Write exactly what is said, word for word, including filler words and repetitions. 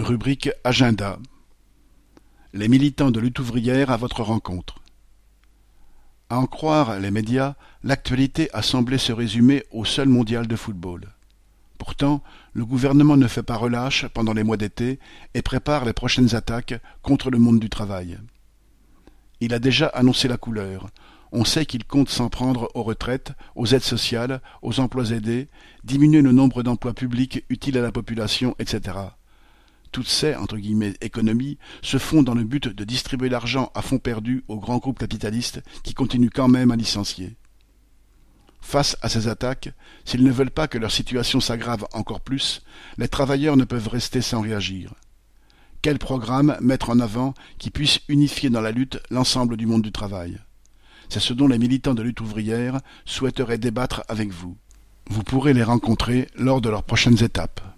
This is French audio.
Rubrique Agenda. Les militants de lutte ouvrière à votre rencontre. À en croire les médias, l'actualité a semblé se résumer au seul mondial de football. Pourtant, le gouvernement ne fait pas relâche pendant les mois d'été et prépare les prochaines attaques contre le monde du travail. Il a déjà annoncé la couleur. On sait qu'il compte s'en prendre aux retraites, aux aides sociales, aux emplois aidés, diminuer le nombre d'emplois publics utiles à la population, et cetera. Toutes ces entre guillemets, économies se font dans le but de distribuer l'argent à fonds perdu aux grands groupes capitalistes qui continuent quand même à licencier. Face à ces attaques, s'ils ne veulent pas que leur situation s'aggrave encore plus, les travailleurs ne peuvent rester sans réagir. Quel programme mettre en avant qui puisse unifier dans la lutte l'ensemble du monde du travail ? C'est ce dont les militants de lutte ouvrière souhaiteraient débattre avec vous. Vous pourrez les rencontrer lors de leurs prochaines étapes.